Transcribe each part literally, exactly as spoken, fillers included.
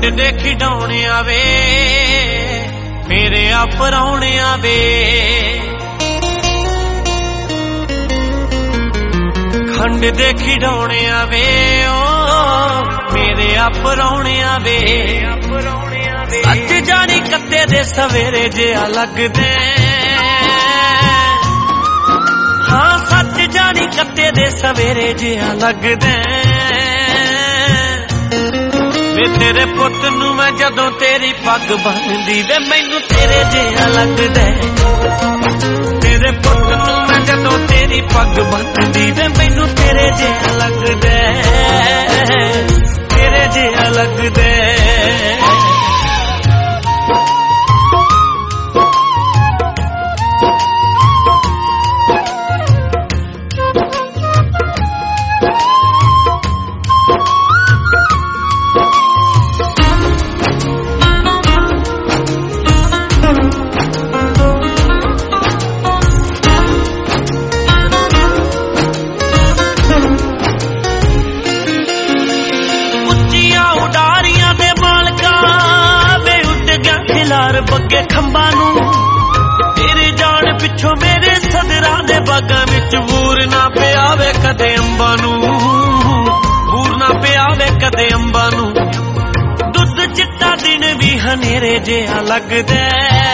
ਖੰਡ ਦੇ ਖਿਡੌਣਿਆਂ ਵੇ ਮੇਰੇ ਆ ਪਰਾਉਣਿਆਂ ਵੇ ਖੰਡ ਦੇ ਖਿਡੌਣਿਆਂ ਵੇ ਓ ਮੇਰੇ ਆ ਪਰਾਉਣਿਆਂ ਵੇ ਸੱਚ ਜਾਣੀ ਕੱਤੇ ਦੇ ਸਵੇਰੇ ਜਿਹਾ ਲੱਗਦੇ ਹਾਂ ਸੱਚ ਜਾਣੀ ਕੱਤੇ ਦੇ ਸਵੇਰੇ ਜਿਹਾ ਲੱਗਦੇ ਵੇ ਤੇਰੇ ਪੁੱਤ ਨੂੰ ਮੈਂ ਜਦੋਂ ਤੇਰੀ ਪੱਗ ਬੰਨਦੀ ਵੇ ਮੈਨੂੰ ਤੇਰੇ ਜਿਹਾ ਲੱਗਦਾ ਤੇਰੇ ਪੁੱਤ ਨੂੰ ਮੈਂ ਜਦੋਂ ਤੇਰੀ ਪੱਗ ਬੰਨਦੀ ਵੇ ਮੈਨੂੰ ਤੇਰੇ ਜਿਹਾ ਲੱਗਦਾ ਤੇਰੇ ਜਿਹਾ ਲੱਗਦਾ ਬੱਗੇ ਖੰਭਾਂ ਨੂੰ ਤੇਰੇ ਜਾਣ ਪਿੱਛੋਂ ਮੇਰੇ ਸਦਰਾਂ ਦੇ ਬਾਗਾਂ ਵਿੱਚ ਬੂਰ ਨਾ ਪਿਆਵੇ ਕਦੇ ਅੰਬਾਂ ਨੂੰ ਬੂਰ ਨਾ ਪਿਆਵੇ ਕਦੇ ਅੰਬਾਂ ਨੂੰ ਦੁੱਧ ਚਿੱਟਾ ਦਿਨ ਵੀ ਹਨੇਰੇ ਜਿਹਾ ਲੱਗਦਾ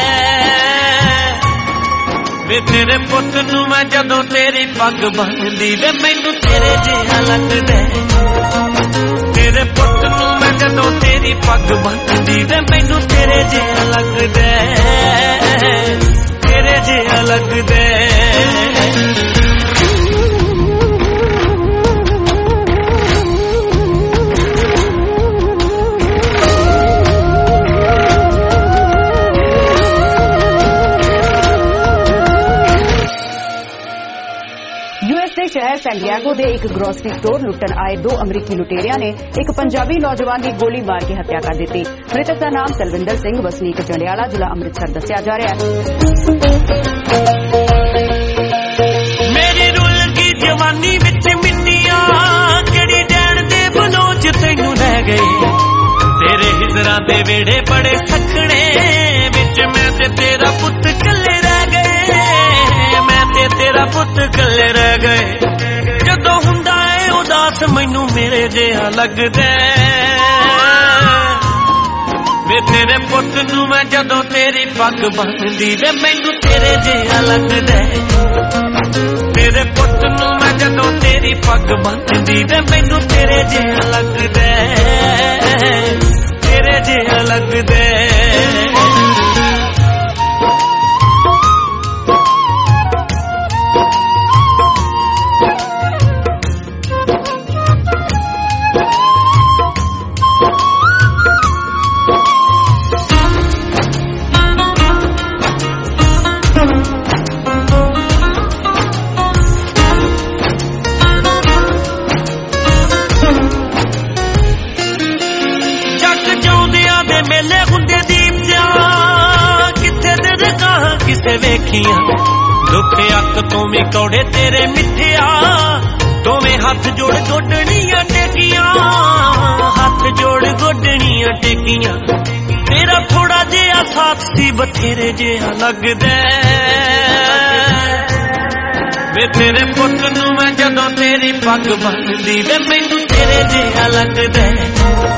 ਵੇ ਤੇਰੇ ਪੁੱਤ ਨੂੰ ਮੈਂ ਜਦੋਂ ਤੇਰੀ ਪੱਗ ਬੰਨਦੀ ਵੇ ਮੈਨੂੰ ਤੇਰੇ ਜਿਹਾ ਲੱਗਦਾ ਤੇਰੇ ਪੁੱਤ ਨੂੰ ਮੈਂ ਜਦੋਂ ਤੇਰੀ ਪੱਗ ਬੰਨਦੀ ਵੇ ਮੈਨੂੰ ਤੇਰੇ ਜਿਹਾ ਲੱਗਦਾ ਤੇਰੇ ਜਿਹਾ ਲੱਗਦਾ शहर सैंडियागो के एक ग्रोसरी स्टोर लुट्टन आए दो अमरीकी लुटेरिया ने एक पंजाबी नौजवान की गोली मार के हत्या कर दी। मृतक का नाम तलविंदर सिंह वसनीक जंडियाला जिला अमृतसर दस्या जा रहा है। मेरी रुलगी जवानी विच मिन्नियां केड़ी डैण दे बलोच तैनू लै गए तेरे हिजरां दे वेड़े बड़े सखणे विच मैं ते तेरा पुत कल्ले रह गए मैं ते तेरा पुत कल्ले रह गए ਜਦੋਂ ਹੁੰਦਾ ਏ ਉਦਾਸ ਮੈਨੂੰ ਮੇਰੇ ਜਿਹਾ ਲੱਗਦਾ ਵੇ ਤੇਰੇ ਪੁੱਤ ਨੂੰ ਮੈਂ ਜਦੋਂ ਤੇਰੀ ਪੱਗ ਬੰਨਦੀ ਵੇ ਮੈਨੂੰ ਤੇਰੇ ਜਿਹਾ ਲੱਗਦਾ ਤੇਰੇ ਪੁੱਤ ਨੂੰ ਮੈਂ ਜਦੋਂ ਤੇਰੀ ਪੱਗ ਬੰਨਦੀ ਵੇ ਮੈਨੂੰ ਤੇਰੇ ਜਿਹਾ ਲੱਗਦਾ ਤੇਰੇ ਜਿਹਾ ਲੱਗਦਾ मेले हुंदे दीप जा किथे तेरे कहां किसे वेखियां दुख अक तो भी कौड़े तेरे मिठिया दोवें हाथ जोड़ गोडनियां टेकियां हाथ जोड़ गोडनियां टेकियां तेरा थोड़ा जिहा साथ सी बथेरे जिहा लगदा वे तेरे पुत नूं मैं जदों तेरी पग बन्नदी वे मैनूं तेरे जिहा लगदा